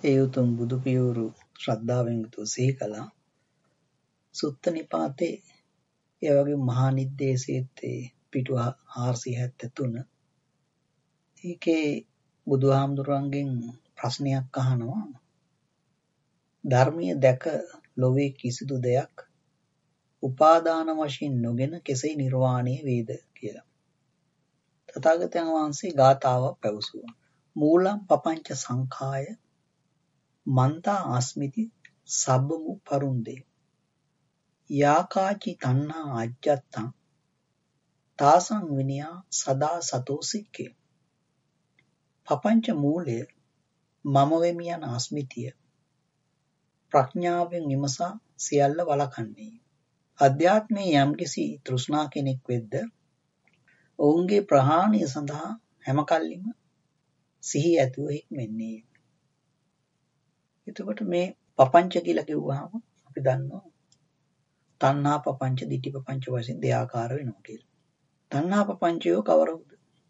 ඒ උතුම් බුදු පියවරු ශ්‍රද්ධාවෙන් යුතුව සිහි කළා. සුත්ත නිපාතේ ඒ වගේ මහා නිද්දේශයේත් පිටු 473 ඒකේ බුදුහාමුදුරන්ගෙන් ප්‍රශ්නයක් අහනවා ධර්මීය දැක ලොවේ කිසිදු දෙයක් උපාදාන වශයෙන් නොගෙන කෙසේ නිර්වාණය වේද කියලා. තථාගතයන් වහන්සේ ගාථාවක් පැවසුවා. මූලං පపంచ සංඛාය මන්තා ආස්මිති සබ්බමු පරුන්දේ යාකාචි තණ්හා අජ්ජත්තං තාසං විනයා සදා සතෝ සික්කේ. පపంచ මූලය මම වෙමි යන අස්මිතිය ප්‍රඥාවෙන් විමසා සියල්ල වළකන්නේ. අධ්‍යාත්මයේ යම්කිසි තෘෂ්ණා කෙනෙක් වෙද්ද ඔවුන්ගේ ප්‍රහාණය සඳහා හැම කල්ලිම සිහි ඇතුව හික්මෙන්නේ. එතකොට මේ පపంచ කියලා කිව්වහම අපි දන්නවා තණ්හා පపంచ ditthi පపంచ වශයෙන් දෙආකාර වෙනවා කියලා. තණ්හා පపంచයෝ කවරහුද?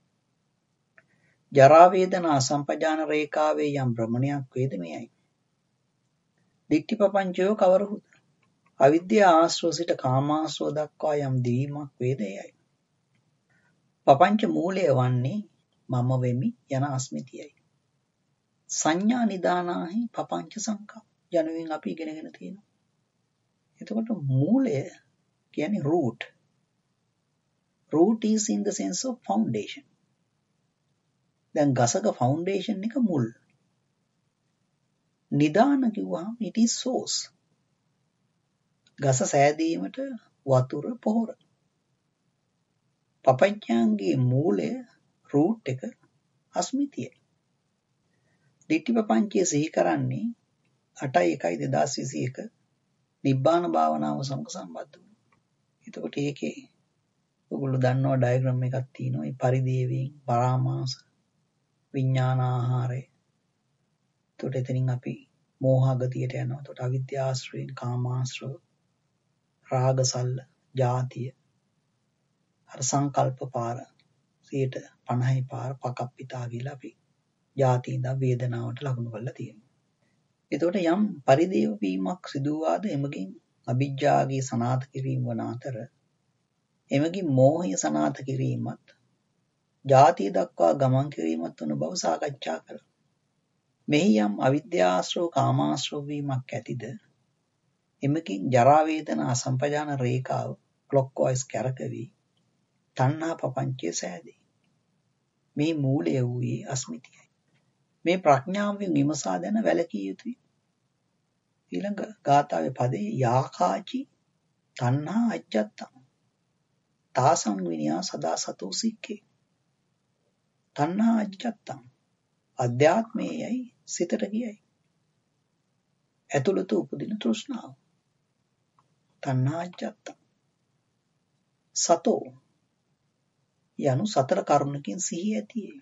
ජරා වේදනා සම්පජාන රේඛාවේ යම් භ්‍රමණයක් වේද මෙයයි. ditthi පపంచයෝ කවරහුද? අවිද්‍යා ආශ්‍රව සිට කාමාශ්‍රව දක්වා යම් දීමක් වේද එයයි. පపంచ මූලය වන්නේ මම වෙමි යන අස්මිතියයි. සංඥා නිදානාහි පపంచ සංඛා යනුවෙන් අපි ඉගෙනගෙන තියෙනවා. එතකොට මූලය කියන්නේ root. Root is in the sense of foundation. දැන් ගසක foundation එක මුල්. නිදාන කිව්වහම it is source. ගස සෑදීමට වතුර පොහොර. පపంచයන්ගේ මූලය root එක අස්මිතිය. ditthi පపంచය සිහි කරන්නේ 8/1/2021 නිබ්බාන භාවනාව සමග සම්බන්ධ වුණා. එතකොට ඒකේ ඔයගොල්ලෝ දන්නවා ඩයග්‍රෑම් එකක් තියෙනවා. මේ පරිදේවීන් පරාමාස විඥානාහාරය. එතකොට එතනින් අපි මෝහගතියට යනවා. එතකොට අවිද්‍යාශ්‍රයෙන් කාමාශ්‍රව රාගසල්ල ජාතිය අර සංකල්ප පාර 50% පාර පකප්පිතා කියලා අපි ජාති ඉඳන් වේදනාවට ලකුණු කරලා තියෙනවා. එතකොට යම් පරිදේව වීමක් සිදුවාද එමගින් අවිජ්ජාගේ සනාත කිරීම වන අතර එමගින් මෝහය සනාත කිරීමත් ජාතිය දක්වා ගමන් කිරීමත් වන බව සාකච්ඡා කළා. මෙහි යම් අවිද්‍යාශ්‍රව කාමාශ්‍රව වීමක් ඇතිද එමකින් ජරා වේදනා අසම්පජාන රේඛාව ක්ලොක්වයිස් කැරකවි තණ්හා පపంచය සෑදේ. මේ මූලය වූයේ අස්මිතියයි. මේ ප්‍රඥාවෙන් විමසා දැන වැළකී යුතුයි. ඊළඟ ගාථාවේ පදේ යාකාචි තණ්හා අජ්ජත්තං තාසං විනයා සදා සතෝ සික්කේ. තණ්හා අජ්ජත්තං අධ්‍යාත්මයයි සිතට කියයි. ඇතුළත උපදින තෘෂ්ණාව. තණ්හා අජ්ජත්තං සතෝ යනු සතර කරුණකින් සිහි ඇතියේ.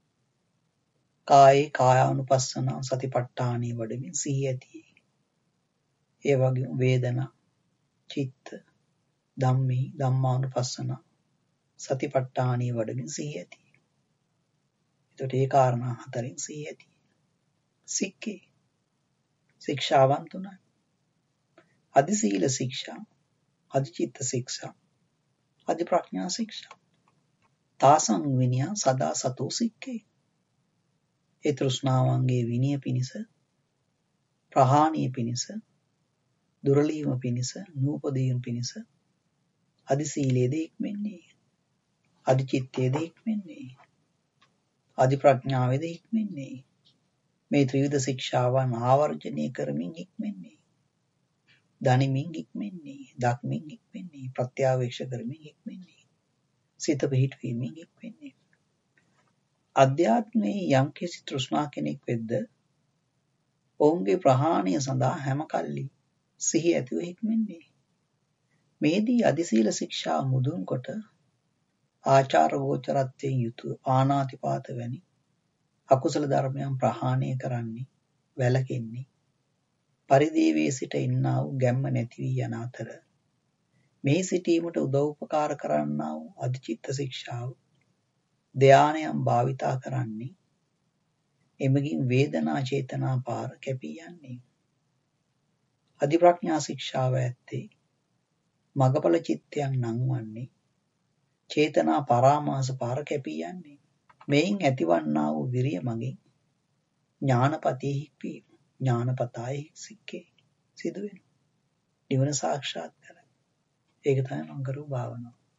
කායේ කායානුපස්සන සතිපට්ඨානෙ වඩමින් සිහි ඇතියේ. ඒ වගේම වේදනා චිත්ත ධම්මේ ධම්මානුපස්සන සතිපට්ඨානෙ වඩමින් සිහි ඇතියේ. එතකොට ඒ කාරණා හතරෙන් සිහි ඇතියේ. සික්කේ ශික්ෂාවන් තුනයි. අධි සීල ශික්ෂා, අධි චිත්ත ශික්ෂා, අධි ප්‍රඥා ශික්ෂා. තාසං විනයා සදා සතෝ සික්කේ. ඒ තෘෂ්ණාවන්ගේ විනය පිණිස, ප්‍රහාණය පිණිස, දුරලීම පිණිස, නූපදීම පිණිස අධි සීලයේද ඉක්මෙන්නේ. අධි චිත්තයේද ඉක්මෙන්නේ. අධි ප්‍රඥාවේද ඉක්මෙන්නේ. මේ ත්‍රිවිධ ශික්ෂාවන් ආවර්ජනය කරමින් ඉක්මෙන්නේ. දනිමින් ඉක්මෙන්නේ. දක්මින් ඉක්මෙන්නේ. ප්‍රත්‍යාවේක්ෂ කරමින් ඉක්මෙන්නේ. සිත පිහිටවීමෙන් ඉක්මෙන්නේ. අධ්‍යාත්මයේ යම්කිසි තෘෂ්ණා කෙනෙක් වෙද්ද ඔවුන්ගේ ප්‍රහාණය සඳහා හැම කල්ලි සිහි ඇතිව හික්මෙන්නේ. මේදී අධිසීල ශික්ෂා මුදුන් කොට ආචාර ගෝචරත්වයෙන් යුතුව පාණාතිපාත වැනි අකුසල ධර්මයන් ප්‍රහාණය කරන්නේ වැළකෙන්නේ පරිදේවයේ සිට ඉන්නා වූ ගැම්ම නැති වී යන අතර මේ සිටීමට උදව් උපකාර කරන්නා වූ අධිචිත්ත ශික්ෂාව ධානයන් භාවිතා කරන්නේ එමගින් වේදනා චේතනා පාර කැපී යන්නේ. අධිප්‍රඥා ශික්ෂාව ඇත්තේ මගඵල චිත්තයන් නංවන්නේ චේතනා පරාමාස පාර කැපී යන්නේ. මෙයින් ඇතිවන්නා වූ විරිය මගින් ඥානපතී හික්වීම ඥානපතායි සික්කේ සිදුවෙන. නිවන සාක්ෂාත් කරයි. ඒක තමයි මං කරු භාවනාව.